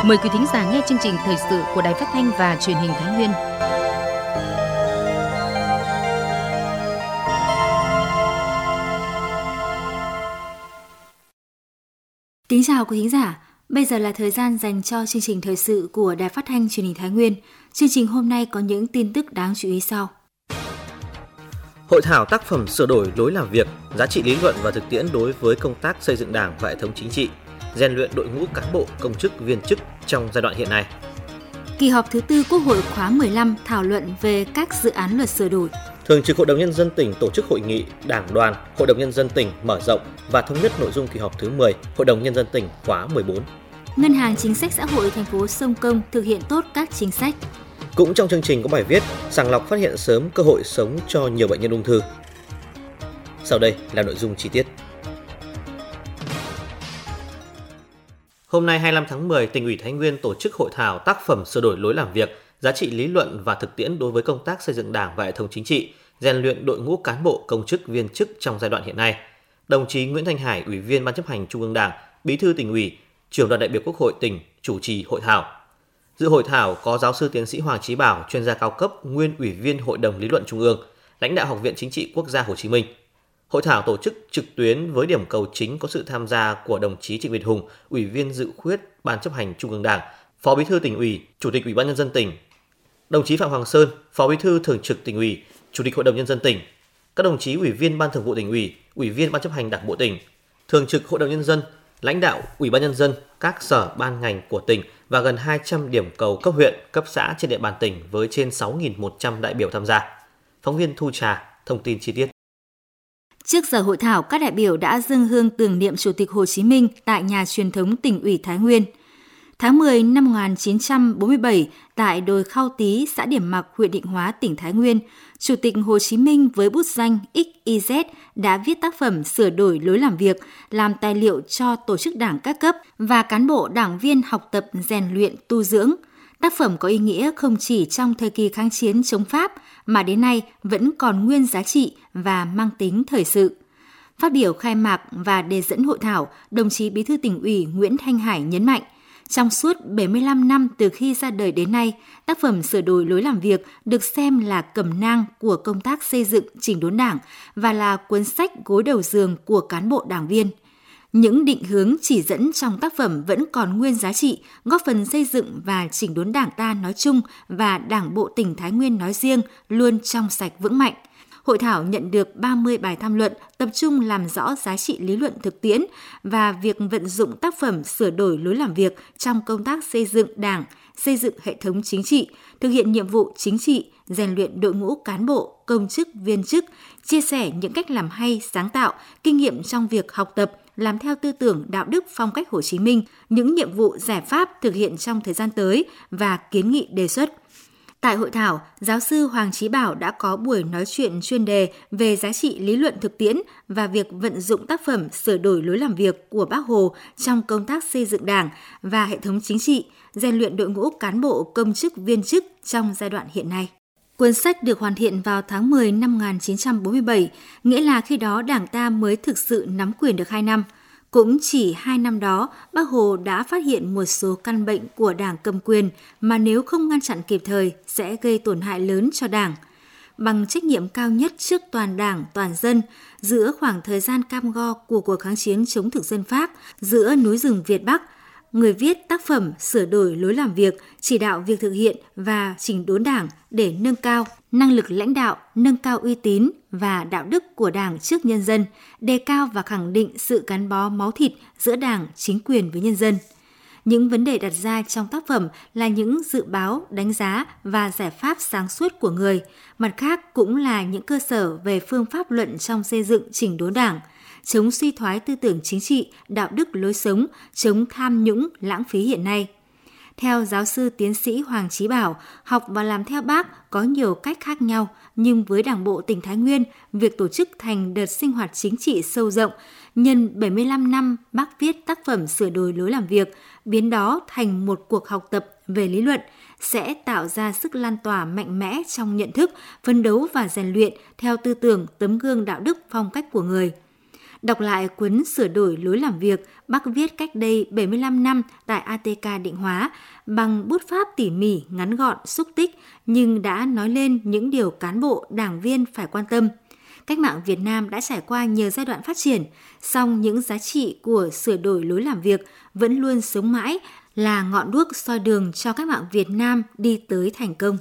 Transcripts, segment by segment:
Mời quý thính giả nghe chương trình thời sự của Đài Phát thanh và Truyền hình Thái Nguyên. Kính chào quý thính giả, bây giờ là thời gian dành cho chương trình thời sự của Đài Phát thanh Truyền hình Thái Nguyên. Chương trình hôm nay có những tin tức đáng chú ý sau. Hội thảo tác phẩm sửa đổi lối làm việc, giá trị lý luận và thực tiễn đối với công tác xây dựng Đảng và hệ thống chính trị, rèn luyện đội ngũ cán bộ, công chức, viên chức trong giai đoạn hiện nay. Kỳ họp thứ tư Quốc hội khóa 15 thảo luận về các dự án luật sửa đổi. Thường trực Hội đồng Nhân dân tỉnh tổ chức hội nghị Đảng đoàn, Hội đồng Nhân dân tỉnh mở rộng và thống nhất nội dung kỳ họp thứ 10 Hội đồng Nhân dân tỉnh khóa 14. Ngân hàng Chính sách Xã hội thành phố Sông Công thực hiện tốt các chính sách. Cũng trong chương trình có bài viết sàng lọc phát hiện sớm cơ hội sống cho nhiều bệnh nhân ung thư. Sau đây là nội dung chi tiết. Hôm nay 25 tháng 10, Tỉnh ủy Thái Nguyên tổ chức hội thảo tác phẩm sửa đổi lối làm việc, giá trị lý luận và thực tiễn đối với công tác xây dựng Đảng và hệ thống chính trị, rèn luyện đội ngũ cán bộ, công chức, viên chức trong giai đoạn hiện nay. Đồng chí Nguyễn Thanh Hải, Ủy viên Ban chấp hành Trung ương Đảng, Bí thư Tỉnh ủy, Trưởng đoàn đại biểu Quốc hội tỉnh chủ trì hội thảo. Dự hội thảo có giáo sư tiến sĩ Hoàng Chí Bảo, chuyên gia cao cấp, nguyên Ủy viên Hội đồng Lý luận Trung ương, lãnh đạo Học viện Chính trị Quốc gia Hồ Chí Minh. Hội thảo tổ chức trực tuyến với điểm cầu chính có sự tham gia của đồng chí Trịnh Việt Hùng, Ủy viên Dự khuyết Ban chấp hành Trung ương Đảng, Phó Bí thư Tỉnh ủy, Chủ tịch Ủy ban Nhân dân tỉnh, đồng chí Phạm Hoàng Sơn, Phó Bí thư Thường trực Tỉnh ủy, Chủ tịch Hội đồng Nhân dân tỉnh, các đồng chí Ủy viên Ban Thường vụ Tỉnh ủy, Ủy viên Ban chấp hành Đảng bộ tỉnh, Thường trực Hội đồng Nhân dân, lãnh đạo Ủy ban Nhân dân, các sở ban ngành của tỉnh và gần 200 điểm cầu cấp huyện, cấp xã trên địa bàn tỉnh với trên 6.100 đại biểu tham gia. Phóng viên Thu Trà thông tin chi tiết. Trước giờ hội thảo, các đại biểu đã dâng hương tưởng niệm Chủ tịch Hồ Chí Minh tại nhà truyền thống Tỉnh ủy Thái Nguyên. Tháng 10 năm 1947, tại đồi Khao Tý, xã Điểm Mặc, huyện Định Hóa, tỉnh Thái Nguyên, Chủ tịch Hồ Chí Minh với bút danh XYZ đã viết tác phẩm sửa đổi lối làm việc, làm tài liệu cho tổ chức đảng các cấp và cán bộ đảng viên học tập rèn luyện tu dưỡng. Tác phẩm có ý nghĩa không chỉ trong thời kỳ kháng chiến chống Pháp mà đến nay vẫn còn nguyên giá trị và mang tính thời sự. Phát biểu khai mạc và đề dẫn hội thảo, đồng chí Bí thư Tỉnh ủy Nguyễn Thanh Hải nhấn mạnh, trong suốt 75 năm từ khi ra đời đến nay, tác phẩm sửa đổi lối làm việc được xem là cẩm nang của công tác xây dựng chỉnh đốn Đảng và là cuốn sách gối đầu giường của cán bộ đảng viên. Những định hướng chỉ dẫn trong tác phẩm vẫn còn nguyên giá trị, góp phần xây dựng và chỉnh đốn Đảng ta nói chung và Đảng bộ tỉnh Thái Nguyên nói riêng luôn trong sạch vững mạnh. Hội thảo nhận được 30 bài tham luận tập trung làm rõ giá trị lý luận thực tiễn và việc vận dụng tác phẩm sửa đổi lối làm việc trong công tác xây dựng Đảng, xây dựng hệ thống chính trị, thực hiện nhiệm vụ chính trị, rèn luyện đội ngũ cán bộ, công chức, viên chức, chia sẻ những cách làm hay, sáng tạo, kinh nghiệm trong việc học tập, làm theo tư tưởng đạo đức phong cách Hồ Chí Minh, những nhiệm vụ giải pháp thực hiện trong thời gian tới và kiến nghị đề xuất. Tại hội thảo, giáo sư Hoàng Chí Bảo đã có buổi nói chuyện chuyên đề về giá trị lý luận thực tiễn và việc vận dụng tác phẩm sửa đổi lối làm việc của Bác Hồ trong công tác xây dựng Đảng và hệ thống chính trị, rèn luyện đội ngũ cán bộ, công chức, viên chức trong giai đoạn hiện nay. Cuốn sách được hoàn thiện vào tháng 10 năm 1947, nghĩa là khi đó Đảng ta mới thực sự nắm quyền được 2 năm. Cũng chỉ 2 năm đó, Bác Hồ đã phát hiện một số căn bệnh của Đảng cầm quyền mà nếu không ngăn chặn kịp thời sẽ gây tổn hại lớn cho Đảng. Bằng trách nhiệm cao nhất trước toàn Đảng, toàn dân, giữa khoảng thời gian cam go của cuộc kháng chiến chống thực dân Pháp, giữa núi rừng Việt Bắc, người viết tác phẩm sửa đổi lối làm việc, chỉ đạo việc thực hiện và chỉnh đốn Đảng để nâng cao năng lực lãnh đạo, nâng cao uy tín và đạo đức của Đảng trước nhân dân, đề cao và khẳng định sự gắn bó máu thịt giữa Đảng, chính quyền với nhân dân. Những vấn đề đặt ra trong tác phẩm là những dự báo, đánh giá và giải pháp sáng suốt của người, mặt khác cũng là những cơ sở về phương pháp luận trong xây dựng chỉnh đốn Đảng, chống suy thoái tư tưởng chính trị, đạo đức lối sống, chống tham nhũng, lãng phí hiện nay. Theo giáo sư tiến sĩ Hoàng Chí Bảo, học và làm theo Bác có nhiều cách khác nhau, nhưng với Đảng bộ tỉnh Thái Nguyên, việc tổ chức thành đợt sinh hoạt chính trị sâu rộng, nhân 75 năm Bác viết tác phẩm sửa đổi lối làm việc, biến đó thành một cuộc học tập về lý luận, sẽ tạo ra sức lan tỏa mạnh mẽ trong nhận thức, phấn đấu và rèn luyện theo tư tưởng tấm gương đạo đức phong cách của người. Đọc lại cuốn sửa đổi lối làm việc Bác viết cách đây 75 năm tại ATK Định Hóa bằng bút pháp tỉ mỉ, ngắn gọn, xúc tích nhưng đã nói lên những điều cán bộ, đảng viên phải quan tâm. Cách mạng Việt Nam đã trải qua nhiều giai đoạn phát triển, song những giá trị của sửa đổi lối làm việc vẫn luôn sống mãi, là ngọn đuốc soi đường cho cách mạng Việt Nam đi tới thành công.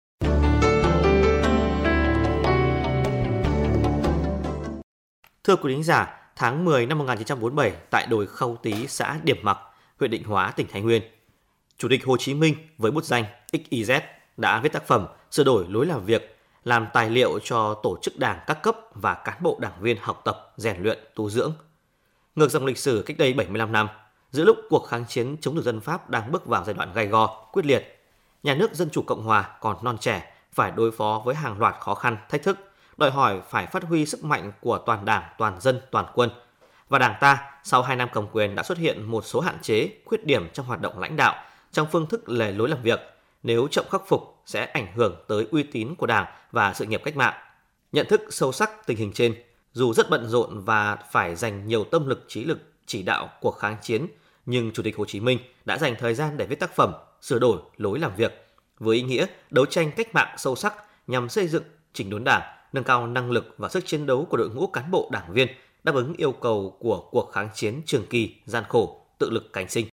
Thưa quý thính giả, tháng 10 năm 1947 tại đồi Khâu Tý, xã Điểm Mặc, huyện Định Hóa, tỉnh Thái Nguyên, Chủ tịch Hồ Chí Minh với bút danh XYZ đã viết tác phẩm sửa đổi lối làm việc, làm tài liệu cho tổ chức đảng các cấp và cán bộ đảng viên học tập, rèn luyện, tu dưỡng. Ngược dòng lịch sử cách đây 75 năm, giữa lúc cuộc kháng chiến chống thực dân Pháp đang bước vào giai đoạn gay go, quyết liệt, nhà nước Dân chủ Cộng hòa còn non trẻ, phải đối phó với hàng loạt khó khăn, thách thức, đòi hỏi phải phát huy sức mạnh của toàn đảng, toàn dân, toàn quân. Và đảng ta, sau 2 năm cầm quyền đã xuất hiện một số hạn chế, khuyết điểm trong hoạt động lãnh đạo, trong phương thức lề lối làm việc. Nếu chậm khắc phục sẽ ảnh hưởng tới uy tín của đảng và sự nghiệp cách mạng. Nhận thức sâu sắc tình hình trên, dù rất bận rộn và phải dành nhiều tâm lực trí lực chỉ đạo cuộc kháng chiến, nhưng Chủ tịch Hồ Chí Minh đã dành thời gian để viết tác phẩm sửa đổi lối làm việc với ý nghĩa đấu tranh cách mạng sâu sắc nhằm xây dựng chỉnh đốn đảng, nâng cao năng lực và sức chiến đấu của đội ngũ cán bộ đảng viên, đáp ứng yêu cầu của cuộc kháng chiến trường kỳ, gian khổ, tự lực cánh sinh.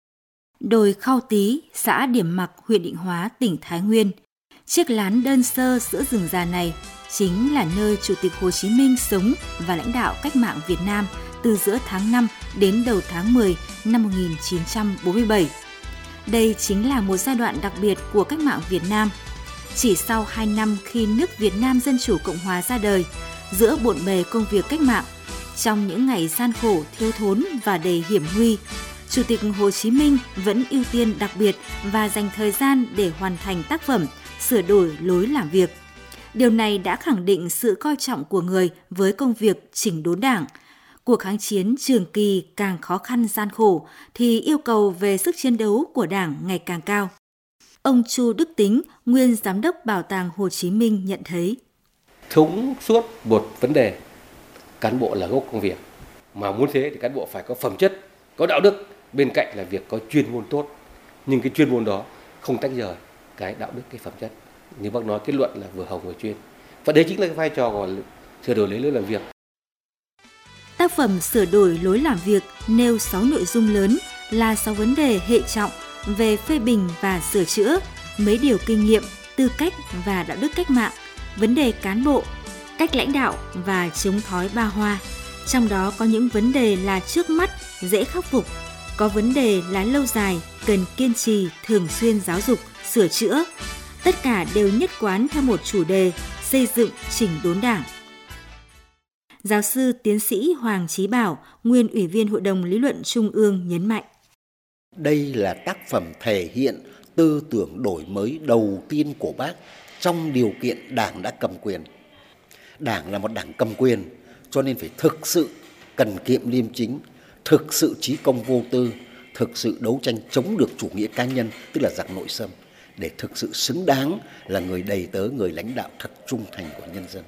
Đồi Khâu Tý, xã Điểm Mặc, huyện Định Hóa, tỉnh Thái Nguyên. Chiếc lán đơn sơ giữa rừng già này chính là nơi Chủ tịch Hồ Chí Minh sống và lãnh đạo cách mạng Việt Nam từ giữa tháng 5 đến đầu tháng 10 năm 1947. Đây chính là một giai đoạn đặc biệt của cách mạng Việt Nam. Chỉ sau 2 năm khi nước Việt Nam Dân chủ Cộng hòa ra đời, giữa bộn bề công việc cách mạng, trong những ngày gian khổ, thiếu thốn và đầy hiểm nguy, Chủ tịch Hồ Chí Minh vẫn ưu tiên đặc biệt và dành thời gian để hoàn thành tác phẩm sửa đổi lối làm việc. Điều này đã khẳng định sự coi trọng của người với công việc chỉnh đốn đảng. Cuộc kháng chiến trường kỳ càng khó khăn gian khổ thì yêu cầu về sức chiến đấu của đảng ngày càng cao. Ông Chu Đức Tính, nguyên Giám đốc Bảo tàng Hồ Chí Minh nhận thấy. Thống suốt một vấn đề, cán bộ là gốc công việc. Mà muốn thế thì cán bộ phải có phẩm chất, có đạo đức, bên cạnh là việc có chuyên môn tốt. Nhưng cái chuyên môn đó không tách rời cái đạo đức, cái phẩm chất. Như bác nói, kết luận là vừa hồng vừa chuyên. Và đấy chính là cái vai trò của sửa đổi lối làm việc. Tác phẩm sửa đổi lối làm việc nêu 6 nội dung lớn là 6 vấn đề hệ trọng về phê bình và sửa chữa, mấy điều kinh nghiệm, tư cách và đạo đức cách mạng, vấn đề cán bộ, cách lãnh đạo và chống thói ba hoa. Trong đó có những vấn đề là trước mắt, dễ khắc phục, có vấn đề là lâu dài, cần kiên trì, thường xuyên giáo dục, sửa chữa. Tất cả đều nhất quán theo một chủ đề, xây dựng chỉnh đốn đảng. Giáo sư tiến sĩ Hoàng Chí Bảo, nguyên Ủy viên Hội đồng Lý luận Trung ương nhấn mạnh. Đây là tác phẩm thể hiện tư tưởng đổi mới đầu tiên của Bác trong điều kiện Đảng đã cầm quyền. Đảng là một đảng cầm quyền, cho nên phải thực sự cần kiệm liêm chính, thực sự chí công vô tư, thực sự đấu tranh chống được chủ nghĩa cá nhân, tức là giặc nội xâm, để thực sự xứng đáng là người đầy tớ, người lãnh đạo thật trung thành của nhân dân.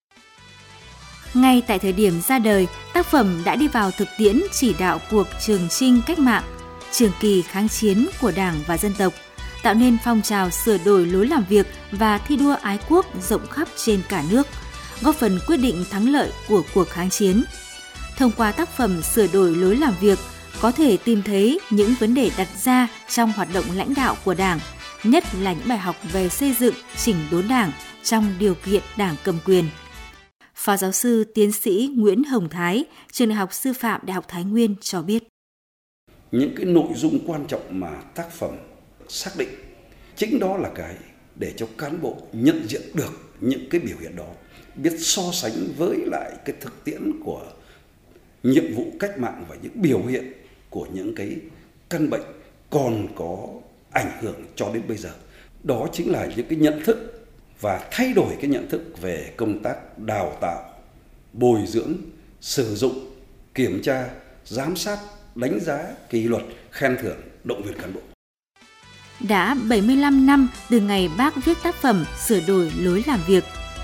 Ngay tại thời điểm ra đời, tác phẩm đã đi vào thực tiễn chỉ đạo cuộc trường chinh cách mạng, trường kỳ kháng chiến của Đảng và dân tộc, tạo nên phong trào sửa đổi lối làm việc và thi đua ái quốc rộng khắp trên cả nước, góp phần quyết định thắng lợi của cuộc kháng chiến. Thông qua tác phẩm sửa đổi lối làm việc, có thể tìm thấy những vấn đề đặt ra trong hoạt động lãnh đạo của Đảng, nhất là những bài học về xây dựng chỉnh đốn Đảng trong điều kiện Đảng cầm quyền. Phó giáo sư tiến sĩ Nguyễn Hồng Thái, Trường Đại học Sư phạm Đại học Thái Nguyên cho biết. Những cái nội dung quan trọng mà tác phẩm xác định, chính đó là cái để cho cán bộ nhận diện được những cái biểu hiện đó, biết so sánh với lại cái thực tiễn của nhiệm vụ cách mạng và những biểu hiện của những cái căn bệnh còn có ảnh hưởng cho đến bây giờ. Đó chính là những cái nhận thức và thay đổi cái nhận thức về công tác đào tạo, bồi dưỡng, sử dụng, kiểm tra, giám sát, đánh giá, kỷ luật, khen thưởng, động viên cán bộ. Đã 75 năm từ ngày Bác viết tác phẩm sửa đổi lối làm việc,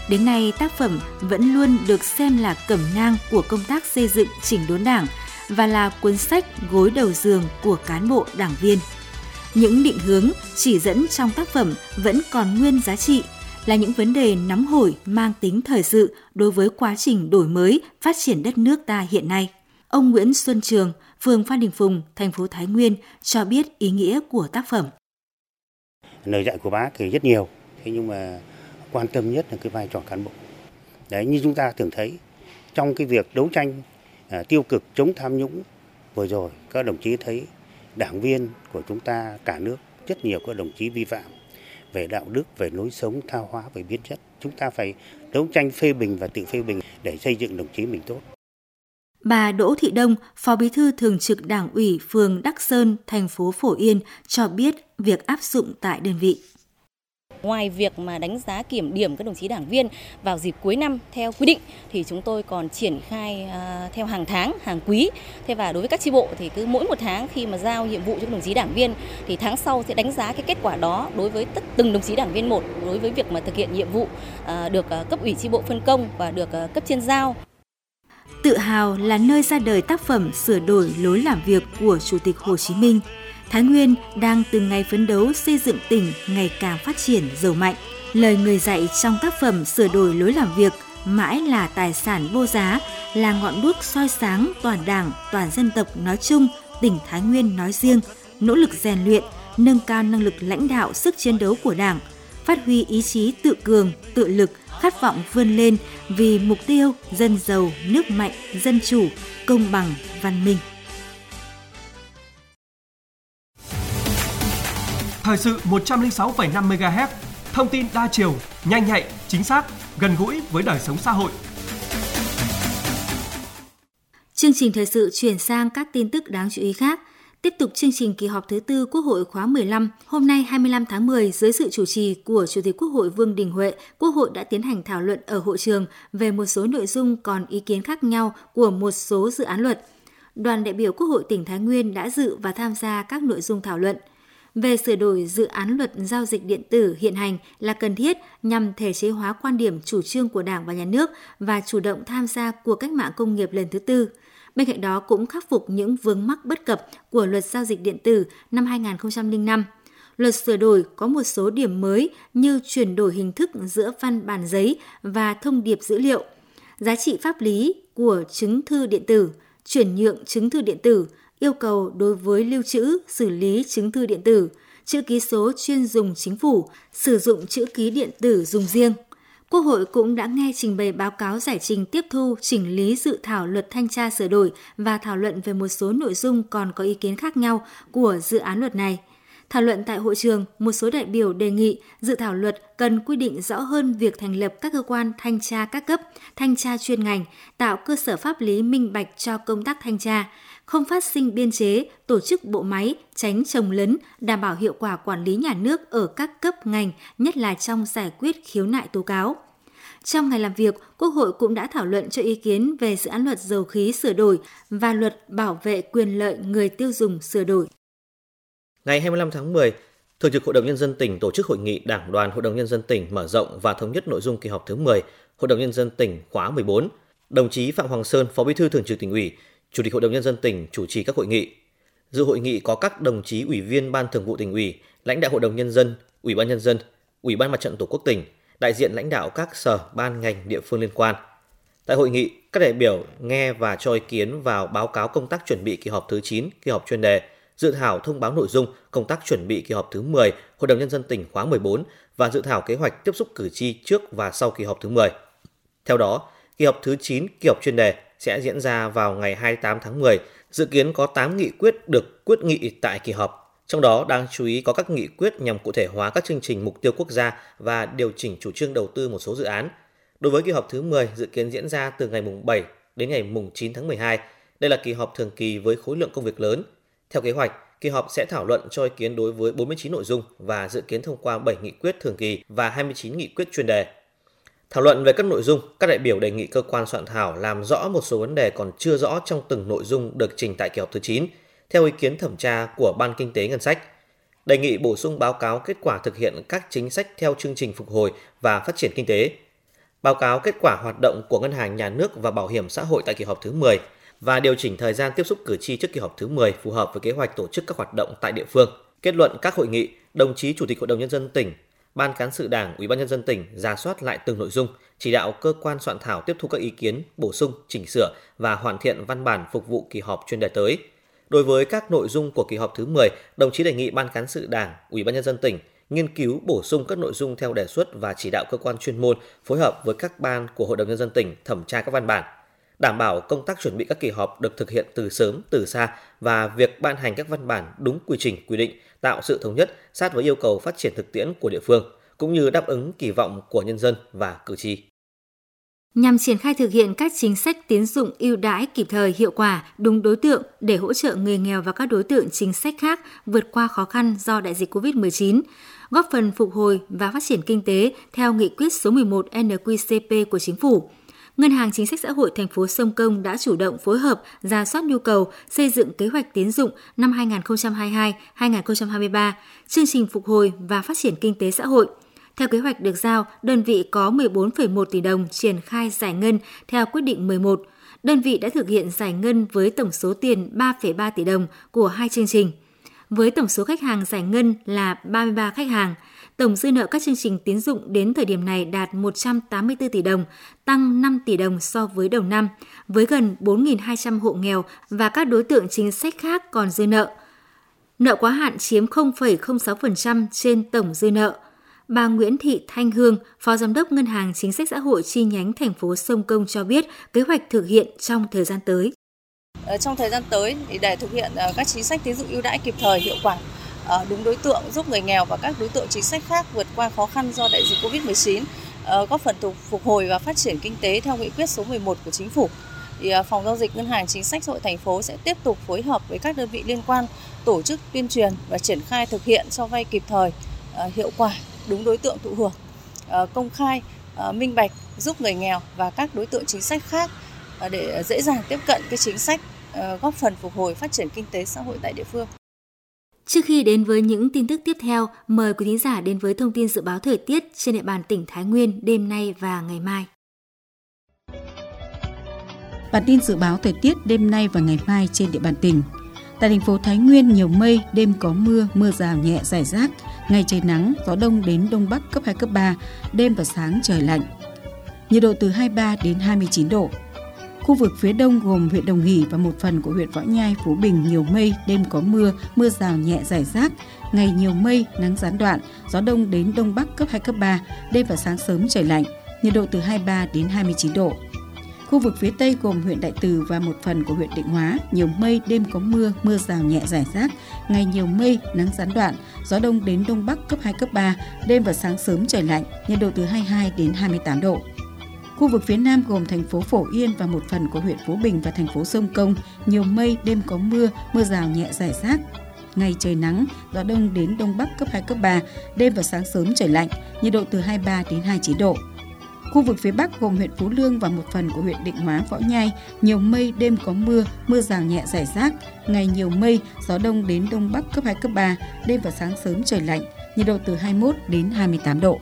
Đến nay, tác phẩm vẫn luôn được xem là cẩm nang của công tác xây dựng chỉnh đốn Đảng và là cuốn sách gối đầu giường của cán bộ đảng viên. Những định hướng, chỉ dẫn trong tác phẩm vẫn còn nguyên giá trị, là những vấn đề nóng hổi mang tính thời sự đối với quá trình đổi mới, phát triển đất nước ta hiện nay. Ông Nguyễn Xuân Trường, phường Phan Đình Phùng, thành phố Thái Nguyên cho biết ý nghĩa của tác phẩm. Lời dạy của Bác thì rất nhiều, thế nhưng mà quan tâm nhất là cái vai trò cán bộ. Đấy, như chúng ta thường thấy trong cái việc đấu tranh tiêu cực chống tham nhũng vừa rồi, các đồng chí thấy đảng viên của chúng ta cả nước rất nhiều các đồng chí vi phạm về đạo đức, về lối sống tha hóa, về biến chất. Chúng ta phải đấu tranh phê bình và tự phê bình để xây dựng đồng chí mình tốt. Bà Đỗ Thị Đông, Phó Bí thư Thường trực Đảng ủy phường Đắc Sơn, thành phố Phổ Yên cho biết việc áp dụng tại đơn vị. Ngoài việc mà đánh giá kiểm điểm các đồng chí đảng viên vào dịp cuối năm theo quy định thì chúng tôi còn triển khai theo hàng tháng, hàng quý. Thế và đối với các chi bộ thì cứ mỗi một tháng khi mà giao nhiệm vụ cho các đồng chí đảng viên thì tháng sau sẽ đánh giá cái kết quả đó đối với từng đồng chí đảng viên một, đối với việc mà thực hiện nhiệm vụ được cấp ủy chi bộ phân công và được cấp trên giao. Tự hào là nơi ra đời tác phẩm sửa đổi lối làm việc của Chủ tịch Hồ Chí Minh. Thái Nguyên đang từng ngày phấn đấu xây dựng tỉnh ngày càng phát triển giàu mạnh. Lời người dạy trong tác phẩm sửa đổi lối làm việc mãi là tài sản vô giá, là ngọn đuốc soi sáng toàn Đảng, toàn dân tộc nói chung, tỉnh Thái Nguyên nói riêng, nỗ lực rèn luyện, nâng cao năng lực lãnh đạo, sức chiến đấu của Đảng, phát huy ý chí tự cường, tự lực, khát vọng vươn lên vì mục tiêu dân giàu, nước mạnh, dân chủ, công bằng, văn minh. Thời sự 106,5 MHz, thông tin đa chiều, nhanh nhạy, chính xác, gần gũi với đời sống xã hội. Chương trình thời sự chuyển sang các tin tức đáng chú ý khác. Tiếp tục chương trình kỳ họp thứ tư Quốc hội khóa 15, hôm nay 25 tháng 10, dưới sự chủ trì của Chủ tịch Quốc hội Vương Đình Huệ, Quốc hội đã tiến hành thảo luận ở hội trường về một số nội dung còn ý kiến khác nhau của một số dự án luật. Đoàn đại biểu Quốc hội tỉnh Thái Nguyên đã dự và tham gia các nội dung thảo luận. Về sửa đổi dự án luật giao dịch điện tử hiện hành là cần thiết nhằm thể chế hóa quan điểm chủ trương của Đảng và Nhà nước và chủ động tham gia cuộc cách mạng công nghiệp lần thứ tư. Bên cạnh đó cũng khắc phục những vướng mắc bất cập của luật giao dịch điện tử năm 2005. Luật sửa đổi có một số điểm mới như chuyển đổi hình thức giữa văn bản giấy và thông điệp dữ liệu, giá trị pháp lý của chứng thư điện tử, chuyển nhượng chứng thư điện tử, yêu cầu đối với lưu trữ, xử lý chứng thư điện tử, chữ ký số chuyên dùng chính phủ, sử dụng chữ ký điện tử dùng riêng. Quốc hội cũng đã nghe trình bày báo cáo giải trình tiếp thu, chỉnh lý dự thảo luật thanh tra sửa đổi và thảo luận về một số nội dung còn có ý kiến khác nhau của dự án luật này. Thảo luận tại hội trường, một số đại biểu đề nghị dự thảo luật cần quy định rõ hơn việc thành lập các cơ quan thanh tra các cấp, thanh tra chuyên ngành, tạo cơ sở pháp lý minh bạch cho công tác thanh tra, không phát sinh biên chế, tổ chức bộ máy, tránh chồng lấn, đảm bảo hiệu quả quản lý nhà nước ở các cấp ngành, nhất là trong giải quyết khiếu nại tố cáo. Trong ngày làm việc, Quốc hội cũng đã thảo luận cho ý kiến về dự án luật dầu khí sửa đổi và luật bảo vệ quyền lợi người tiêu dùng sửa đổi. Ngày 25 tháng 10, Thường trực Hội đồng Nhân dân tỉnh tổ chức hội nghị Đảng đoàn Hội đồng Nhân dân tỉnh mở rộng và thống nhất nội dung kỳ họp thứ 10 Hội đồng Nhân dân tỉnh khóa 14. Đồng chí Phạm Hoàng Sơn, Phó Bí thư Thường trực Tỉnh ủy, Chủ tịch Hội đồng Nhân dân tỉnh chủ trì các hội nghị. Dự hội nghị có các đồng chí Ủy viên Ban Thường vụ Tỉnh ủy, lãnh đạo Hội đồng Nhân dân, Ủy ban Nhân dân, Ủy ban Mặt trận Tổ quốc tỉnh, đại diện lãnh đạo các sở, ban, ngành, địa phương liên quan. Tại hội nghị, các đại biểu nghe và cho ý kiến vào báo cáo công tác chuẩn bị kỳ họp thứ 9, kỳ họp chuyên đề, dự thảo thông báo nội dung công tác chuẩn bị kỳ họp thứ 10 Hội đồng Nhân dân tỉnh khóa 14 và dự thảo kế hoạch tiếp xúc cử tri trước và sau kỳ họp thứ 10. Theo đó, kỳ họp thứ 9, kỳ họp chuyên đề sẽ diễn ra vào ngày 28 tháng 10, dự kiến có 8 nghị quyết được quyết nghị tại kỳ họp. Trong đó đáng chú ý có các nghị quyết nhằm cụ thể hóa các chương trình mục tiêu quốc gia và điều chỉnh chủ trương đầu tư một số dự án. Đối với kỳ họp thứ 10 dự kiến diễn ra từ ngày mùng 7 đến ngày mùng 9 tháng 12. Đây là kỳ họp thường kỳ với khối lượng công việc lớn. Theo kế hoạch, kỳ họp sẽ thảo luận cho ý kiến đối với 49 nội dung và dự kiến thông qua 7 nghị quyết thường kỳ và 29 nghị quyết chuyên đề. Thảo luận về các nội dung, các đại biểu đề nghị cơ quan soạn thảo làm rõ một số vấn đề còn chưa rõ trong từng nội dung được trình tại kỳ họp thứ 9, theo ý kiến thẩm tra của Ban Kinh tế Ngân sách. Đề nghị bổ sung báo cáo kết quả thực hiện các chính sách theo chương trình phục hồi và phát triển kinh tế. báo cáo kết quả hoạt động của Ngân hàng Nhà nước và Bảo hiểm xã hội tại kỳ họp thứ 10 và điều chỉnh thời gian tiếp xúc cử tri trước kỳ họp thứ 10 phù hợp với kế hoạch tổ chức các hoạt động tại địa phương. Kết luận các hội nghị, đồng chí Chủ tịch Hội đồng Nhân dân tỉnh, Ban Cán sự Đảng, Ủy ban Nhân dân tỉnh rà soát lại từng nội dung, chỉ đạo cơ quan soạn thảo tiếp thu các ý kiến, bổ sung, chỉnh sửa và hoàn thiện văn bản phục vụ kỳ họp chuyên đề tới. Đối với các nội dung của kỳ họp thứ 10, đồng chí đề nghị Ban Cán sự Đảng, Ủy ban Nhân dân tỉnh nghiên cứu bổ sung các nội dung theo đề xuất và chỉ đạo cơ quan chuyên môn phối hợp với các ban của Hội đồng Nhân dân tỉnh thẩm tra các văn bản, đảm bảo công tác chuẩn bị các kỳ họp được thực hiện từ sớm từ xa và việc ban hành các văn bản đúng quy trình quy định, tạo sự thống nhất sát với yêu cầu phát triển thực tiễn của địa phương cũng như đáp ứng kỳ vọng của nhân dân và cử tri. Nhằm triển khai thực hiện các chính sách tín dụng ưu đãi kịp thời, hiệu quả, đúng đối tượng để hỗ trợ người nghèo và các đối tượng chính sách khác vượt qua khó khăn do đại dịch COVID-19, góp phần phục hồi và phát triển kinh tế theo nghị quyết số 11 NQCP của Chính phủ. Ngân hàng Chính sách Xã hội thành phố Sông Công đã chủ động phối hợp rà soát nhu cầu, xây dựng kế hoạch tín dụng năm 2022-2023, chương trình phục hồi và phát triển kinh tế xã hội. Theo kế hoạch được giao, đơn vị có 14,1 tỷ đồng triển khai giải ngân theo quyết định 11. Đơn vị đã thực hiện giải ngân với tổng số tiền 3,3 tỷ đồng của hai chương trình. Với tổng số khách hàng giải ngân là 33 khách hàng, tổng dư nợ các chương trình tín dụng đến thời điểm này đạt 184 tỷ đồng, tăng 5 tỷ đồng so với đầu năm, với gần 4.200 hộ nghèo và các đối tượng chính sách khác còn dư nợ. Nợ quá hạn chiếm 0,06% trên tổng dư nợ. Bà Nguyễn Thị Thanh Hương, Phó Giám đốc Ngân hàng Chính sách Xã hội chi nhánh thành phố Sông Công cho biết kế hoạch thực hiện trong thời gian tới. Trong thời gian tới, để thực hiện các chính sách tín dụng ưu đãi kịp thời, hiệu quả, đúng đối tượng, giúp người nghèo và các đối tượng chính sách khác vượt qua khó khăn do đại dịch COVID-19, góp phần phục hồi và phát triển kinh tế theo nghị quyết số 11 của Chính phủ. Phòng giao dịch Ngân hàng Chính sách Xã hội thành phố sẽ tiếp tục phối hợp với các đơn vị liên quan tổ chức tuyên truyền và triển khai thực hiện cho vay kịp thời, hiệu quả, đúng đối tượng thụ hưởng, công khai, minh bạch, giúp người nghèo và các đối tượng chính sách khác để dễ dàng tiếp cận cái chính sách, góp phần phục hồi phát triển kinh tế xã hội tại địa phương. Trước khi đến với những tin tức tiếp theo, mời quý thính giả đến với thông tin dự báo thời tiết trên địa bàn tỉnh Thái Nguyên đêm nay và ngày mai. Bản tin dự báo thời tiết đêm nay và ngày mai trên địa bàn tỉnh. Tại thành phố Thái Nguyên nhiều mây, đêm có mưa, mưa rào nhẹ rải rác, ngày trời nắng, gió đông đến đông bắc cấp 2, cấp 3, đêm và sáng trời lạnh. Nhiệt độ từ 23 đến 29 độ. Khu vực phía đông gồm huyện Đồng Hỷ và một phần của huyện Võ Nhai, Phú Bình nhiều mây, đêm có mưa, mưa rào nhẹ rải rác, ngày nhiều mây, nắng gián đoạn, gió đông đến đông bắc cấp 2, cấp 3, đêm và sáng sớm trời lạnh, nhiệt độ từ 23 đến 29 độ. Khu vực phía tây gồm huyện Đại Từ và một phần của huyện Định Hóa, nhiều mây, đêm có mưa, mưa rào nhẹ rải rác, ngày nhiều mây, nắng gián đoạn, gió đông đến đông bắc cấp 2, cấp 3, đêm và sáng sớm trời lạnh, nhiệt độ từ 22 đến 28 độ. Khu vực phía nam gồm thành phố Phổ Yên và một phần của huyện Phú Bình và thành phố Sông Công, nhiều mây, đêm có mưa, mưa rào nhẹ rải rác, ngày trời nắng, gió đông đến đông bắc cấp 2, cấp 3, đêm và sáng sớm trời lạnh, nhiệt độ từ 23 đến 29 độ. Khu vực phía Bắc gồm huyện Phú Lương và một phần của huyện Định Hóa, Võ Nhai, nhiều mây, đêm có mưa, mưa rào nhẹ rải rác, ngày nhiều mây, gió đông đến đông bắc cấp 2, cấp 3, đêm và sáng sớm trời lạnh, nhiệt độ từ 21 đến 28 độ.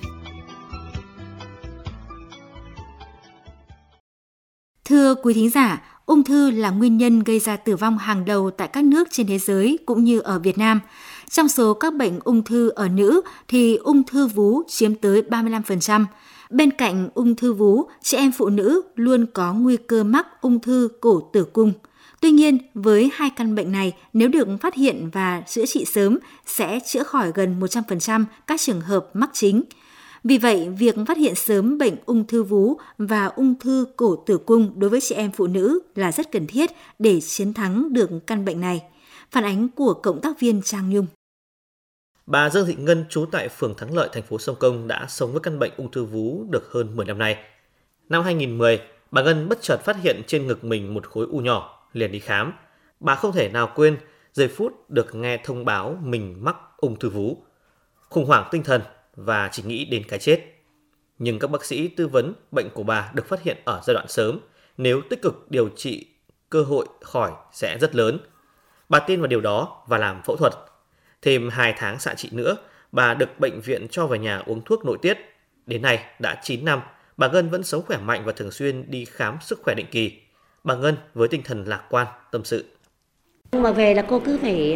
Thưa quý thính giả, ung thư là nguyên nhân gây ra tử vong hàng đầu tại các nước trên thế giới cũng như ở Việt Nam. Trong số các bệnh ung thư ở nữ thì ung thư vú chiếm tới 35%. Bên cạnh ung thư vú, chị em phụ nữ luôn có nguy cơ mắc ung thư cổ tử cung. Tuy nhiên, với hai căn bệnh này, nếu được phát hiện và chữa trị sớm, sẽ chữa khỏi gần 100% các trường hợp mắc chính. Vì vậy, việc phát hiện sớm bệnh ung thư vú và ung thư cổ tử cung đối với chị em phụ nữ là rất cần thiết để chiến thắng được căn bệnh này. Phản ánh của cộng tác viên Trang Nhung. Bà Dương Thị Ngân, trú tại phường Thắng Lợi, thành phố Sông Công đã sống với căn bệnh ung thư vú được hơn 10 năm nay. Năm 2010, bà Ngân bất chợt phát hiện trên ngực mình một khối u nhỏ, liền đi khám. Bà không thể nào quên giây phút được nghe thông báo mình mắc ung thư vú. Khủng hoảng tinh thần và chỉ nghĩ đến cái chết. Nhưng các bác sĩ tư vấn bệnh của bà được phát hiện ở giai đoạn sớm. Nếu tích cực điều trị, cơ hội khỏi sẽ rất lớn. Bà tin vào điều đó và làm phẫu thuật. Thêm 2 tháng xạ trị nữa, bà được bệnh viện cho về nhà uống thuốc nội tiết. Đến nay đã 9 năm, bà Ngân vẫn sống khỏe mạnh và thường xuyên đi khám sức khỏe định kỳ. Bà Ngân với tinh thần lạc quan tâm sự. Mà về là cô cứ phải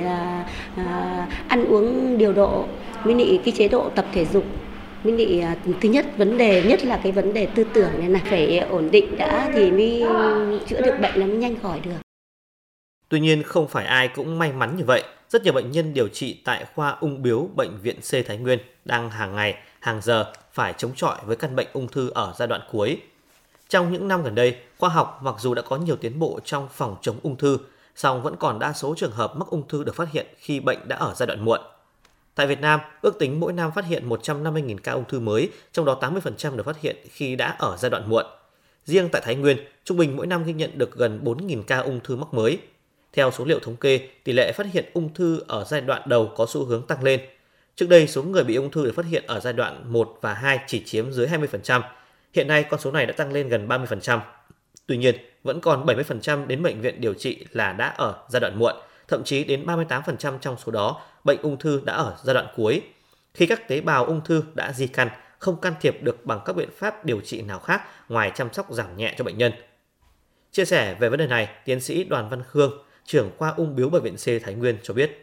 ăn uống điều độ, mới lại cái chế độ tập thể dục. Mới lại thứ nhất, vấn đề nhất là cái vấn đề tư tưởng này là phải ổn định đã thì mới chữa được bệnh, nó mới nhanh khỏi được. Tuy nhiên không phải ai cũng may mắn như vậy. Rất nhiều bệnh nhân điều trị tại khoa ung bướu Bệnh viện C Thái Nguyên đang hàng ngày, hàng giờ phải chống chọi với căn bệnh ung thư ở giai đoạn cuối. Trong những năm gần đây, khoa học mặc dù đã có nhiều tiến bộ trong phòng chống ung thư, song vẫn còn đa số trường hợp mắc ung thư được phát hiện khi bệnh đã ở giai đoạn muộn. Tại Việt Nam, ước tính mỗi năm phát hiện 150.000 ca ung thư mới, trong đó 80% được phát hiện khi đã ở giai đoạn muộn. Riêng tại Thái Nguyên, trung bình mỗi năm ghi nhận được gần 4.000 ca ung thư mắc mới. Theo số liệu thống kê, tỷ lệ phát hiện ung thư ở giai đoạn đầu có xu hướng tăng lên. Trước đây, số người bị ung thư được phát hiện ở giai đoạn 1 và 2 chỉ chiếm dưới 20%. Hiện nay, con số này đã tăng lên gần 30%. Tuy nhiên, vẫn còn 70% đến bệnh viện điều trị là đã ở giai đoạn muộn, thậm chí đến 38% trong số đó, bệnh ung thư đã ở giai đoạn cuối. Khi các tế bào ung thư đã di căn, không can thiệp được bằng các biện pháp điều trị nào khác ngoài chăm sóc giảm nhẹ cho bệnh nhân. Chia sẻ về vấn đề này, tiến sĩ Đoàn Văn Khương, trưởng khoa ung bướu Bệnh viện C Thái Nguyên cho biết.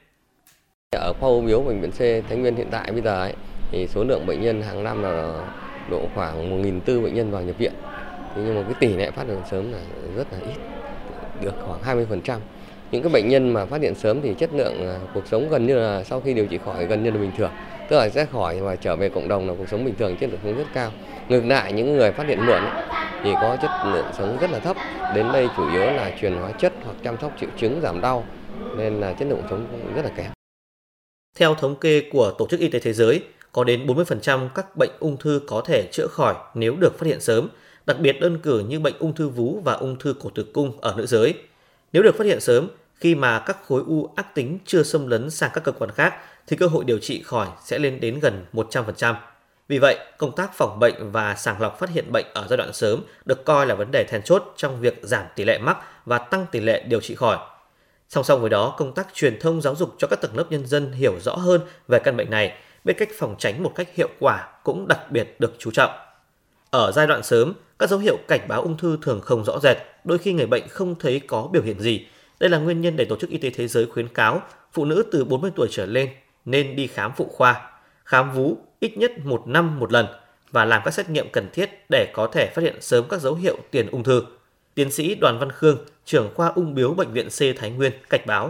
Ở khoa ung bướu Bệnh viện C Thái Nguyên hiện tại bây giờ thì số lượng bệnh nhân hàng năm là độ khoảng 1.400 bệnh nhân vào nhập viện. Thế nhưng mà cái tỷ lệ phát hiện sớm là rất là ít, được khoảng 20%. Những cái bệnh nhân mà phát hiện sớm thì chất lượng cuộc sống gần như là sau khi điều trị khỏi gần như là bình thường. Tức là sẽ khỏi và trở về cộng đồng là cuộc sống bình thường, chất lượng sống rất cao. Ngược lại những người phát hiện muộn thì có chất lượng sống rất là thấp. Đến đây chủ yếu là truyền hóa chất hoặc chăm sóc triệu chứng giảm đau nên là chất lượng sống rất là kém. Theo thống kê của Tổ chức Y tế Thế giới, có đến 40% các bệnh ung thư có thể chữa khỏi nếu được phát hiện sớm, đặc biệt đơn cử như bệnh ung thư vú và ung thư cổ tử cung ở nữ giới. Nếu được phát hiện sớm, khi mà các khối u ác tính chưa xâm lấn sang các cơ quan khác, thì cơ hội điều trị khỏi sẽ lên đến gần 100%. Vì vậy, công tác phòng bệnh và sàng lọc phát hiện bệnh ở giai đoạn sớm được coi là vấn đề then chốt trong việc giảm tỷ lệ mắc và tăng tỷ lệ điều trị khỏi. Song song với đó, công tác truyền thông giáo dục cho các tầng lớp nhân dân hiểu rõ hơn về căn bệnh này, biết cách phòng tránh một cách hiệu quả cũng đặc biệt được chú trọng. Ở giai đoạn sớm, các dấu hiệu cảnh báo ung thư thường không rõ rệt, đôi khi người bệnh không thấy có biểu hiện gì. Đây là nguyên nhân để Tổ chức Y tế Thế giới khuyến cáo phụ nữ từ 40 tuổi trở lên nên đi khám phụ khoa, khám vú ít nhất 1 năm một lần và làm các xét nghiệm cần thiết để có thể phát hiện sớm các dấu hiệu tiền ung thư. Tiến sĩ Đoàn Văn Khương, trưởng khoa ung bướu Bệnh viện C Thái Nguyên cảnh báo.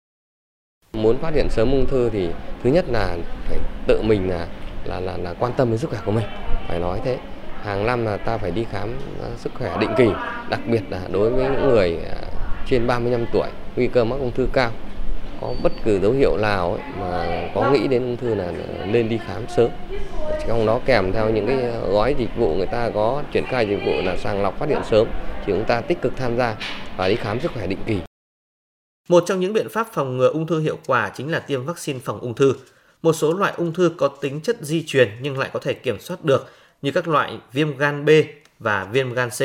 Muốn phát hiện sớm ung thư thì thứ nhất là phải tự mình là quan tâm đến sức khỏe của mình, phải nói thế. Hàng năm là ta phải đi khám sức khỏe định kỳ, đặc biệt là đối với những người trên 35 tuổi, nguy cơ mắc ung thư cao. Có bất cứ dấu hiệu nào mà có nghĩ đến ung thư là nên đi khám sớm. Trong đó kèm theo những cái gói dịch vụ người ta có triển khai dịch vụ là sàng lọc phát hiện sớm thì chúng ta tích cực tham gia và đi khám sức khỏe định kỳ. Một trong những biện pháp phòng ngừa ung thư hiệu quả chính là tiêm vaccine phòng ung thư. Một số loại ung thư có tính chất di truyền nhưng lại có thể kiểm soát được như các loại viêm gan B và viêm gan C.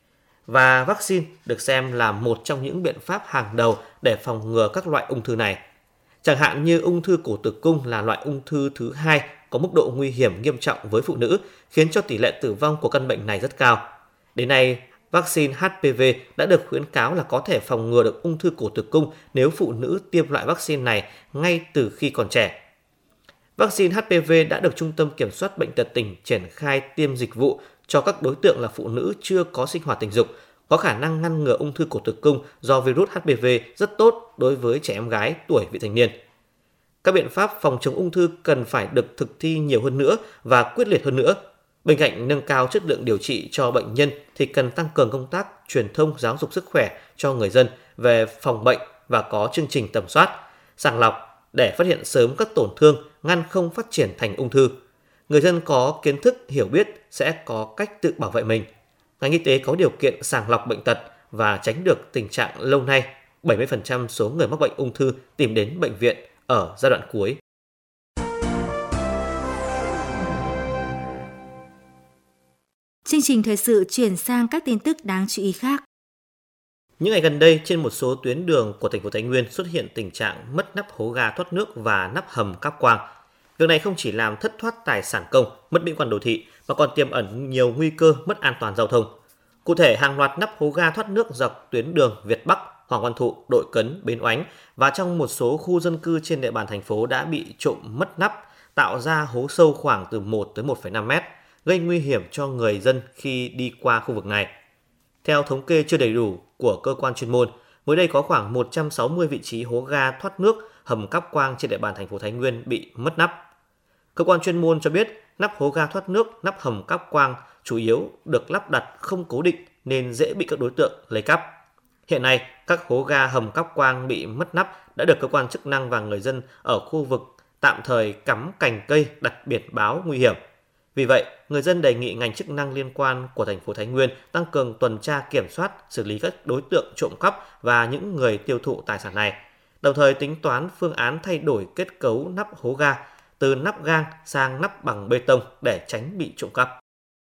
Và vaccine được xem là một trong những biện pháp hàng đầu để phòng ngừa các loại ung thư này. Chẳng hạn như ung thư cổ tử cung là loại ung thư thứ 2 có mức độ nguy hiểm nghiêm trọng với phụ nữ, khiến cho tỷ lệ tử vong của căn bệnh này rất cao. Đến nay, vaccine HPV đã được khuyến cáo là có thể phòng ngừa được ung thư cổ tử cung nếu phụ nữ tiêm loại vaccine này ngay từ khi còn trẻ. Vaccine HPV đã được Trung tâm Kiểm soát Bệnh tật tỉnh triển khai tiêm dịch vụ cho các đối tượng là phụ nữ chưa có sinh hoạt tình dục, có khả năng ngăn ngừa ung thư cổ tử cung do virus HPV rất tốt đối với trẻ em gái tuổi vị thành niên. Các biện pháp phòng chống ung thư cần phải được thực thi nhiều hơn nữa và quyết liệt hơn nữa. Bên cạnh nâng cao chất lượng điều trị cho bệnh nhân thì cần tăng cường công tác truyền thông giáo dục sức khỏe cho người dân về phòng bệnh và có chương trình tầm soát, sàng lọc để phát hiện sớm các tổn thương, ngăn không phát triển thành ung thư. Người dân có kiến thức, hiểu biết sẽ có cách tự bảo vệ mình. Ngành y tế có điều kiện sàng lọc bệnh tật và tránh được tình trạng lâu nay 70% số người mắc bệnh ung thư tìm đến bệnh viện ở giai đoạn cuối. Chương trình thời sự chuyển sang các tin tức đáng chú ý khác. Những ngày gần đây, trên một số tuyến đường của thành phố Thái Nguyên xuất hiện tình trạng mất nắp hố ga thoát nước và nắp hầm cáp quang. Việc này không chỉ làm thất thoát tài sản công, mất mỹ quan đô thị mà còn tiềm ẩn nhiều nguy cơ mất an toàn giao thông. Cụ thể, hàng loạt nắp hố ga thoát nước dọc tuyến đường Việt Bắc, Hoàng Văn Thụ, Đội Cấn, Bến Oánh và trong một số khu dân cư trên địa bàn thành phố đã bị trộm mất nắp, tạo ra hố sâu khoảng từ 1 tới 1,5 mét, gây nguy hiểm cho người dân khi đi qua khu vực này. Theo thống kê chưa đầy đủ của cơ quan chuyên môn, mới đây có khoảng 160 vị trí hố ga thoát nước, hầm cáp quang trên địa bàn thành phố Thái Nguyên bị mất nắp. Cơ quan chuyên môn cho biết, nắp hố ga thoát nước, nắp hầm cáp quang chủ yếu được lắp đặt không cố định nên dễ bị các đối tượng lấy cắp. Hiện nay, các hố ga hầm cáp quang bị mất nắp đã được cơ quan chức năng và người dân ở khu vực tạm thời cắm cành cây đặt biển báo nguy hiểm. Vì vậy, người dân đề nghị ngành chức năng liên quan của thành phố Thái Nguyên tăng cường tuần tra kiểm soát, xử lý các đối tượng trộm cắp và những người tiêu thụ tài sản này. Đồng thời tính toán phương án thay đổi kết cấu nắp hố ga từ nắp gang sang nắp bằng bê tông để tránh bị trộm cắp.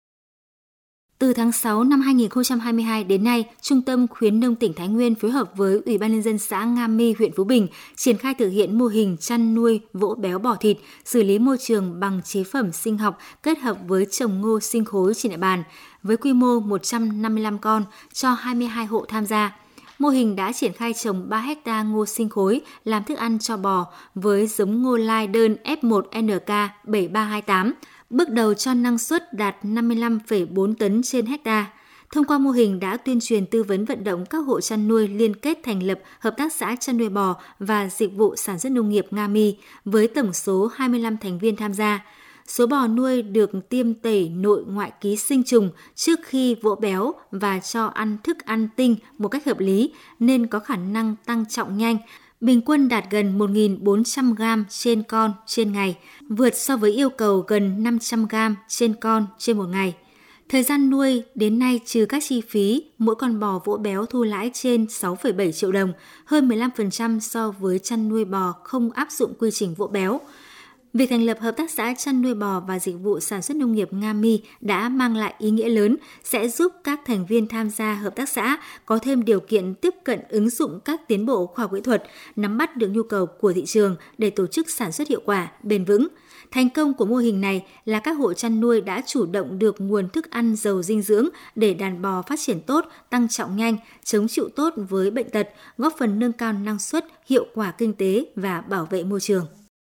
Từ tháng 6 năm 2022 đến nay, Trung tâm Khuyến nông tỉnh Thái Nguyên phối hợp với Ủy ban nhân dân xã Nga My, huyện Phú Bình triển khai thực hiện mô hình chăn nuôi vỗ béo bò thịt, xử lý môi trường bằng chế phẩm sinh học kết hợp với trồng ngô sinh khối trên địa bàn với quy mô 155 con cho 22 hộ tham gia. Mô hình đã triển khai trồng 3 hecta ngô sinh khối làm thức ăn cho bò với giống ngô lai đơn F1NK 7328. Bước đầu cho năng suất đạt 55,4 tấn trên hecta. Thông qua mô hình đã tuyên truyền tư vấn vận động các hộ chăn nuôi liên kết thành lập hợp tác xã chăn nuôi bò và dịch vụ sản xuất nông nghiệp Nga My với tổng số 25 thành viên tham gia. Số bò nuôi được tiêm tẩy nội ngoại ký sinh trùng trước khi vỗ béo và cho ăn thức ăn tinh một cách hợp lý nên có khả năng tăng trọng nhanh. Bình quân đạt gần 1.400 gram trên con trên ngày, vượt so với yêu cầu gần 500 gram trên con trên một ngày. Thời gian nuôi đến nay trừ các chi phí, mỗi con bò vỗ béo thu lãi trên 6,7 triệu đồng, hơn 15% so với chăn nuôi bò không áp dụng quy trình vỗ béo. Việc thành lập hợp tác xã chăn nuôi bò và dịch vụ sản xuất nông nghiệp Nga My đã mang lại ý nghĩa lớn, sẽ giúp các thành viên tham gia hợp tác xã có thêm điều kiện tiếp cận ứng dụng các tiến bộ khoa học kỹ thuật, nắm bắt được nhu cầu của thị trường để tổ chức sản xuất hiệu quả, bền vững. Thành công của mô hình này là các hộ chăn nuôi đã chủ động được nguồn thức ăn giàu dinh dưỡng để đàn bò phát triển tốt, tăng trọng nhanh, chống chịu tốt với bệnh tật, góp phần nâng cao năng suất, hiệu quả kinh tế và bảo vệ môi trường.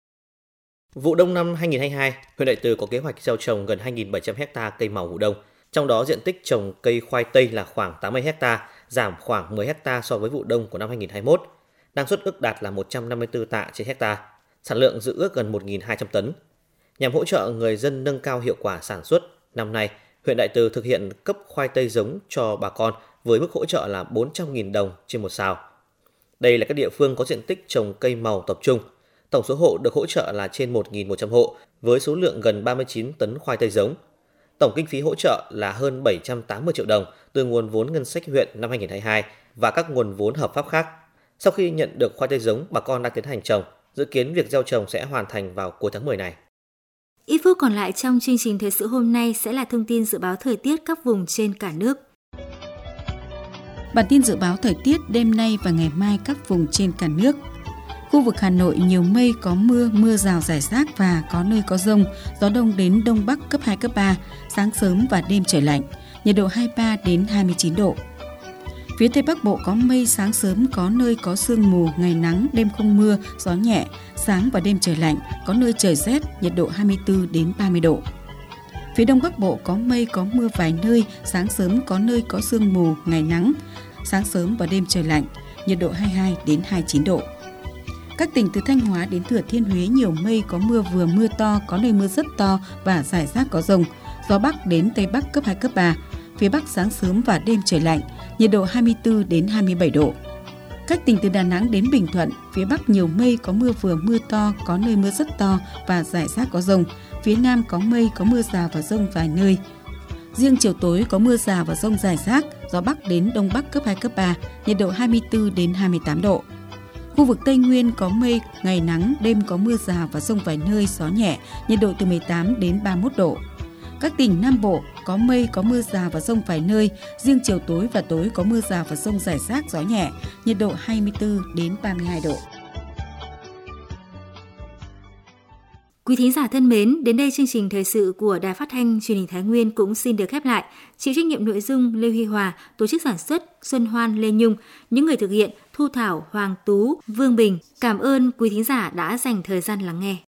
Vụ đông năm 2022, huyện Đại Từ có kế hoạch gieo trồng gần 2.700 ha cây màu vụ đông. Trong đó diện tích trồng cây khoai tây là khoảng 80 ha, giảm khoảng 10 ha so với vụ đông của năm 2021. Năng suất ước đạt là 154 tạ trên hectare, sản lượng dự ước gần 1.200 tấn. Nhằm hỗ trợ người dân nâng cao hiệu quả sản xuất, năm nay, huyện Đại Từ thực hiện cấp khoai tây giống cho bà con với mức hỗ trợ là 400.000 đồng trên một sào. Đây là các địa phương có diện tích trồng cây màu tập trung. Tổng số hộ được hỗ trợ là trên 1.100 hộ với số lượng gần 39 tấn khoai tây giống. Tổng kinh phí hỗ trợ là hơn 780 triệu đồng từ nguồn vốn ngân sách huyện năm 2022 và các nguồn vốn hợp pháp khác. Sau khi nhận được khoai tây giống, bà con đang tiến hành trồng, dự kiến việc gieo trồng sẽ hoàn thành vào cuối tháng 10 này. Ít phút còn lại trong chương trình thời sự hôm nay sẽ là thông tin dự báo thời tiết các vùng trên cả nước. Bản tin dự báo thời tiết đêm nay và ngày mai các vùng trên cả nước. Khu vực Hà Nội nhiều mây, có mưa, mưa rào rải rác và có nơi có dông, gió đông đến đông bắc cấp 2, cấp 3, sáng sớm và đêm trời lạnh, nhiệt độ 23 đến 29 độ. Phía Tây Bắc Bộ có mây, sáng sớm có nơi có sương mù, ngày nắng, đêm không mưa, gió nhẹ, sáng và đêm trời lạnh, có nơi trời rét, nhiệt độ 24 đến 30 độ. Phía Đông Bắc Bộ có mây, có mưa vài nơi, sáng sớm có nơi có sương mù, ngày nắng, sáng sớm và đêm trời lạnh, nhiệt độ 22 đến 29 độ. Các tỉnh từ Thanh Hóa đến Thừa Thiên Huế nhiều mây, có mưa vừa mưa to, có nơi mưa rất to và rải rác có dông, gió Bắc đến Tây Bắc cấp 2, cấp 3, phía Bắc sáng sớm và đêm trời lạnh, nhiệt độ 24 đến 27 độ. Các tỉnh từ Đà Nẵng đến Bình Thuận, phía Bắc nhiều mây, có mưa vừa mưa to, có nơi mưa rất to và rải rác có dông, phía Nam có mây, có mưa rào và dông vài nơi. Riêng chiều tối có mưa rào và dông rải rác, gió Bắc đến Đông Bắc cấp 2, cấp 3, nhiệt độ 24 đến 28 độ. Khu vực Tây Nguyên có mây, ngày nắng, đêm có mưa rào và dông vài nơi, gió nhẹ, nhiệt độ từ 18 đến 31 độ. Các tỉnh Nam Bộ có mây, có mưa rào và dông vài nơi, riêng chiều tối và tối có mưa rào và dông rải rác, gió nhẹ, nhiệt độ 24 đến 32 độ. Quý thính giả thân mến, đến đây chương trình thời sự của Đài Phát thanh Truyền hình Thái Nguyên cũng xin được khép lại. Chịu trách nhiệm nội dung Lê Huy Hòa, tổ chức sản xuất Xuân Hoan Lê Nhung, những người thực hiện Thu Thảo, Hoàng Tú, Vương Bình. Cảm ơn quý thính giả đã dành thời gian lắng nghe.